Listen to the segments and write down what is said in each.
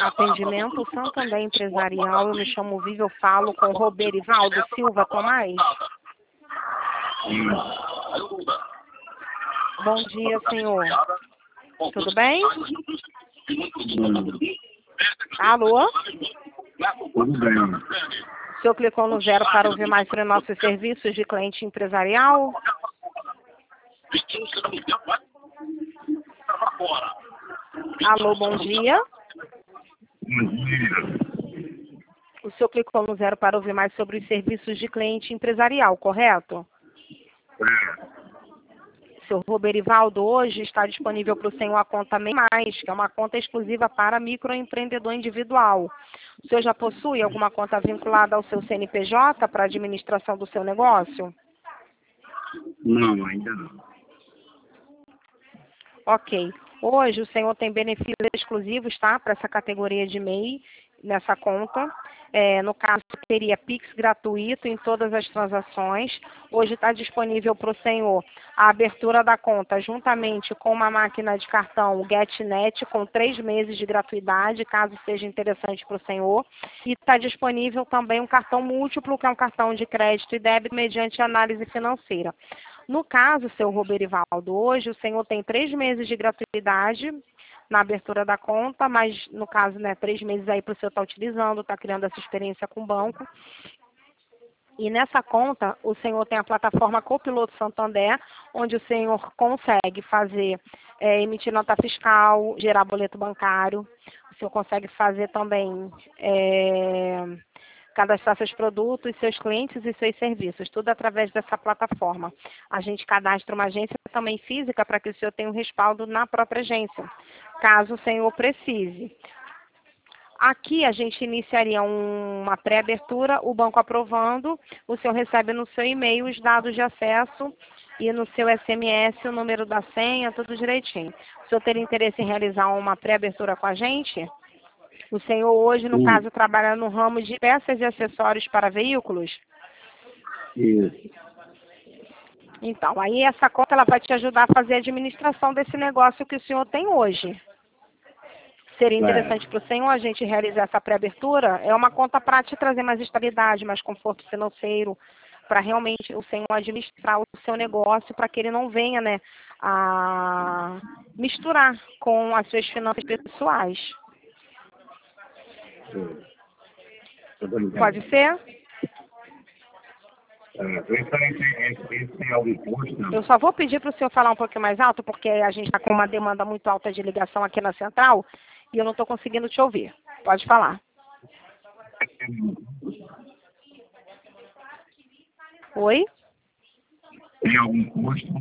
Atendimento Santander Empresarial, eu me chamo Viva, eu falo com Roberivaldo Silva Tomás. Bom dia, senhor. Tudo bem? Alô? Tudo bem. O senhor clicou no 0 para ouvir mais sobre nossos serviços de cliente empresarial? Alô, bom dia. Bom dia. O senhor clicou no 0 para ouvir mais sobre os serviços de cliente empresarial, correto? Seu Roberivaldo, hoje está disponível para o senhor a conta MEI+, que é uma conta exclusiva para microempreendedor individual. O senhor já possui alguma conta vinculada ao seu CNPJ para a administração do seu negócio? Não, ainda não. Ok. Hoje o senhor tem benefícios exclusivos, tá? Para essa categoria de MEI, nessa conta. No caso, teria Pix gratuito em todas as transações. Hoje está disponível para o senhor a abertura da conta juntamente com uma máquina de cartão GetNet com 3 meses de gratuidade, caso seja interessante para o senhor. E está disponível também um cartão múltiplo, que é um cartão de crédito e débito mediante análise financeira. No caso, seu Roberivaldo, hoje o senhor tem 3 meses de gratuidade na abertura da conta, mas no caso, 3 meses aí para o senhor estar utilizando, está criando essa experiência com o banco. E nessa conta, o senhor tem a plataforma Copiloto Santander, onde o senhor consegue fazer, emitir nota fiscal, gerar boleto bancário. O senhor consegue fazer também, cadastrar seus produtos, seus clientes e seus serviços, tudo através dessa plataforma. A gente cadastra uma agência também física para que o senhor tenha um respaldo na própria agência, caso o senhor precise. Aqui a gente iniciaria uma pré-abertura, o banco aprovando, o senhor recebe no seu e-mail os dados de acesso e no seu SMS o número da senha, tudo direitinho. O senhor teria interesse em realizar uma pré-abertura com a gente? O senhor hoje, no caso, trabalha no ramo de peças e acessórios para veículos? Isso. Então, aí essa conta ela vai te ajudar a fazer a administração desse negócio que o senhor tem hoje. Seria interessante para o senhor a gente realizar essa pré-abertura? É uma conta para te trazer mais estabilidade, mais conforto financeiro, para realmente o senhor administrar o seu negócio, para que ele não venha, a misturar com as suas finanças pessoais. Pode ser? Esse tem algum custo? Eu só vou pedir para o senhor falar um pouquinho mais alto, porque a gente está com uma demanda muito alta de ligação aqui na central e eu não estou conseguindo te ouvir. Pode falar. Oi? Tem algum custo?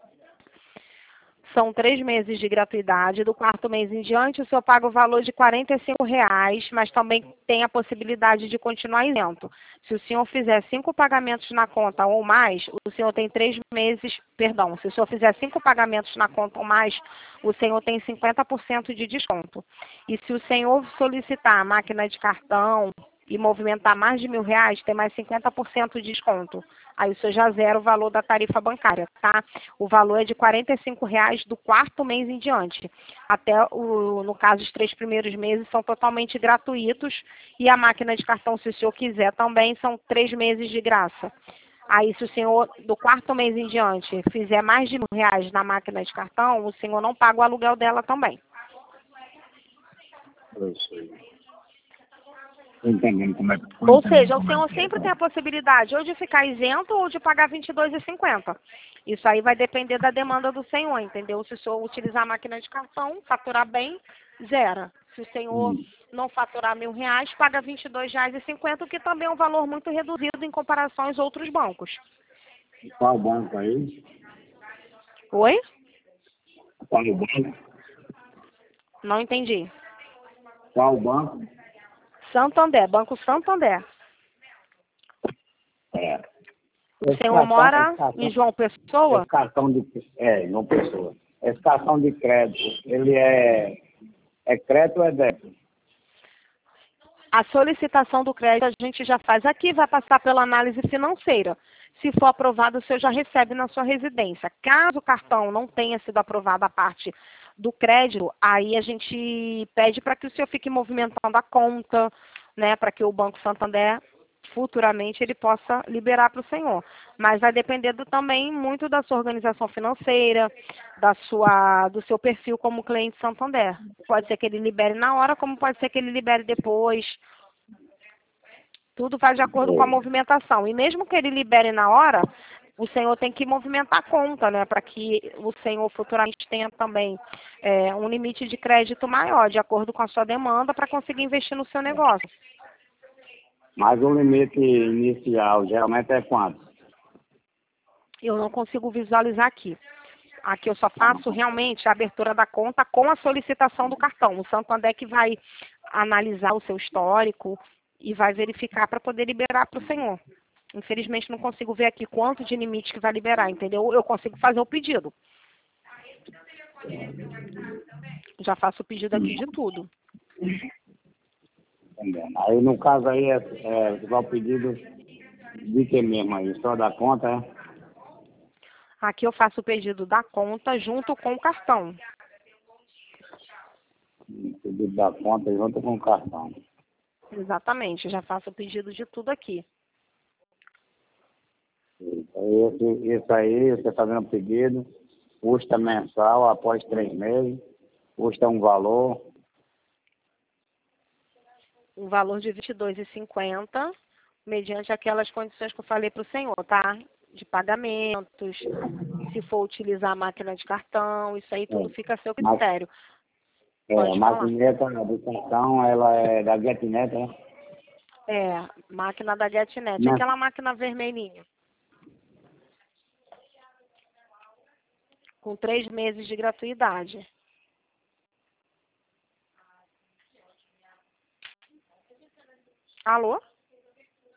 São 3 meses de gratuidade. Do 4º mês em diante, o senhor paga o valor de R$ 45,00, mas também tem a possibilidade de continuar isento. Se o senhor fizer 5 pagamentos na conta ou mais, o senhor tem 3 meses, perdão, se o senhor fizer 5 pagamentos na conta ou mais, o senhor tem 50% de desconto. E se o senhor solicitar a máquina de cartão e movimentar mais de R$ 1.000, tem mais 50% de desconto. Aí o senhor já zera o valor da tarifa bancária, tá? O valor é de R$ 45,00 do 4º mês em diante. Até, no caso, os 3 primeiros meses são totalmente gratuitos. E a máquina de cartão, se o senhor quiser, também são 3 meses de graça. Aí, se o senhor, do 4º mês em diante, fizer mais de R$ 1.000 na máquina de cartão, o senhor não paga o aluguel dela também. Eu sei. Entendendo como é que foi. Ou seja, o senhor sempre tem a possibilidade ou de ficar isento ou de pagar R$ 22,50. Isso aí vai depender da demanda do senhor, entendeu? Se o senhor utilizar a máquina de cartão, faturar bem, zera. Se o senhor não faturar R$ 1.000, paga R$ 22,50, que também é um valor muito reduzido em comparação aos outros bancos. Qual banco aí? Oi? Qual banco? Não entendi. Qual banco? Santander, Banco Santander. O senhor cartão, mora em João Pessoa? Esse cartão de... João Pessoa. Esse cartão de crédito, ele é crédito ou é débito? A solicitação do crédito a gente já faz aqui, vai passar pela análise financeira. Se for aprovado, o senhor já recebe na sua residência. Caso o cartão não tenha sido aprovado a parte do crédito, aí a gente pede para que o senhor fique movimentando a conta, né, para que o Banco Santander futuramente ele possa liberar para o senhor. Mas vai depender também muito da sua organização financeira, do seu perfil como cliente Santander. Pode ser que ele libere na hora, como pode ser que ele libere depois. Tudo vai de acordo com a movimentação. E mesmo que ele libere na hora, o senhor tem que movimentar a conta, né? Para que o senhor futuramente tenha também um limite de crédito maior, de acordo com a sua demanda, para conseguir investir no seu negócio. Mas o limite inicial geralmente é quanto? Eu não consigo visualizar aqui. Aqui eu só faço realmente a abertura da conta com a solicitação do cartão. O Santander que vai analisar o seu histórico e vai verificar para poder liberar para o senhor. Infelizmente não consigo ver aqui quanto de limite que vai liberar, entendeu? Eu consigo fazer o pedido. Já faço o pedido aqui de tudo. Entendendo. Aí no caso aí o pedido de que mesmo aí? Só da conta, é? Aqui eu faço o pedido da conta junto com o cartão. Pedido da conta junto com o cartão. Exatamente, já faço o pedido de tudo aqui. Isso aí, você está fazendo o pedido, custa mensal após 3 meses, custa um valor. Um valor de R$ 22,50, mediante aquelas condições que eu falei para o senhor, tá? De pagamentos, se for utilizar a máquina de cartão, isso aí tudo fica a seu critério. A maquineta do cartão, ela é da GetNet, né? Máquina da GetNet, aquela máquina vermelhinha. Com 3 meses de gratuidade. Alô?